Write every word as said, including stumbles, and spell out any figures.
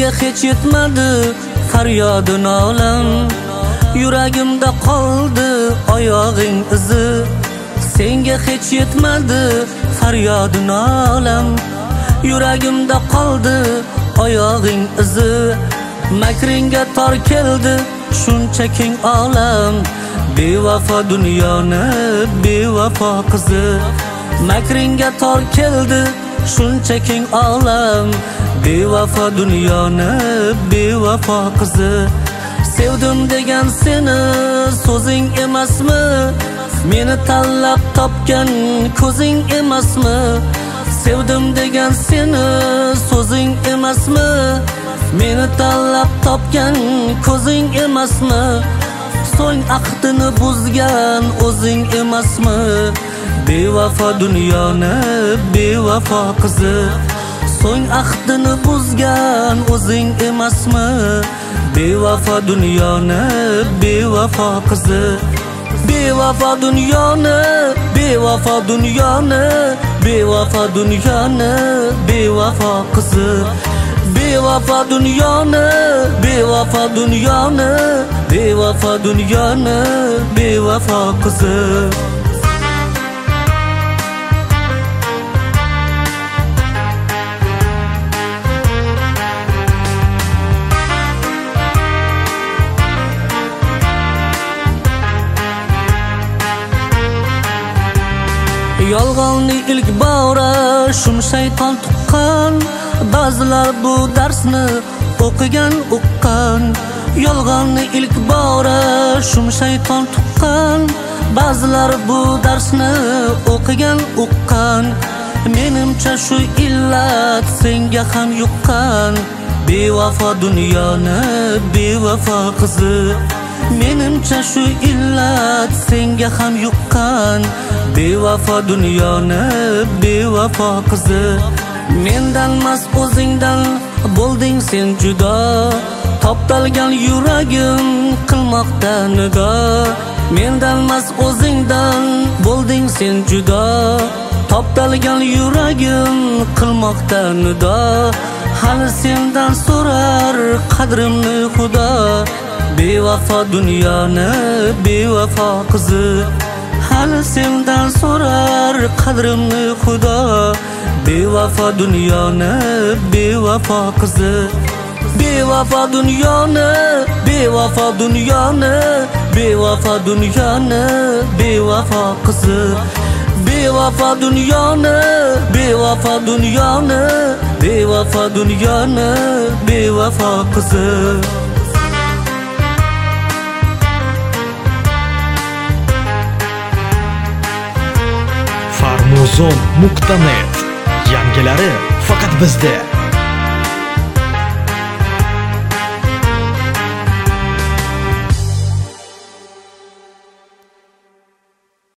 senga hech yetmadi faryodi nolam, yuragimda qoldi oyog'ing izi. Senga hech yetmadi faryodi nolam, yuragimda qoldi oyog'ing izi. Makringga tor keldi shuncha keng olam, bevafo dunyoni bevafo qizi. Makringga tor keldi shuncha keng olam, bevafo dunyoni bevafo qizi. Sevdim degan seni so'zing emasmi? Meni tanlab topgan ko'zing emasmi? Sevdim degan seni so'zing emasmi? Meni tanlab topgan ko'zing emasmi? So'ng ahdini buzgan o'zing emasmi? Bevafo dunyoni bevafo qizi. So'ng ahdini buzgan o'zing emasmi? Bevafo dunyoni bevafo qizi. Bevafo dunyoni bevafo dunyoni bevafo dunyoni bevafo qizi. Bevafo dunyoni bevafo dunyoni bevafo dunyoni bevafo qizi. Yolg'onni ilk bora shum shayton tuqqan, ba'zilar bu darsni o'qigan uqqan. Yolg'onni ilk bora shum shayton tuqqan, ba'zilar bu darsni o'qigan uqqan. Menimcha shu illat senga ham yuqqan, bevafo dunyoni bevafo qizi. Menimcha shu illat senga ham yuqqan, bevafo dunyoni bevafo qizi. Mendan mas o'zingdan bo'lding sen judo, toptalgan yuragim qilmoqda nido. Mendan mas o'zingdan bo'lding sen judo, toptalgan yuragim qilmoqda nido. Hali sendan so'rar qadrimni Xudo, bevafo dunyoni bevafo qizi. Hali sendan so'rar qadrimni Xudo, bevafo dunyoni bevafo qizi. Bevafo dunyoni bevafo dunyoni bevafo dunyoni bevafo qizi. Bevafo dunyoni bevafo dunyoni bevafo dunyoni bevafo qizi. farmuzon nuqta net, yangilari faqat bizda.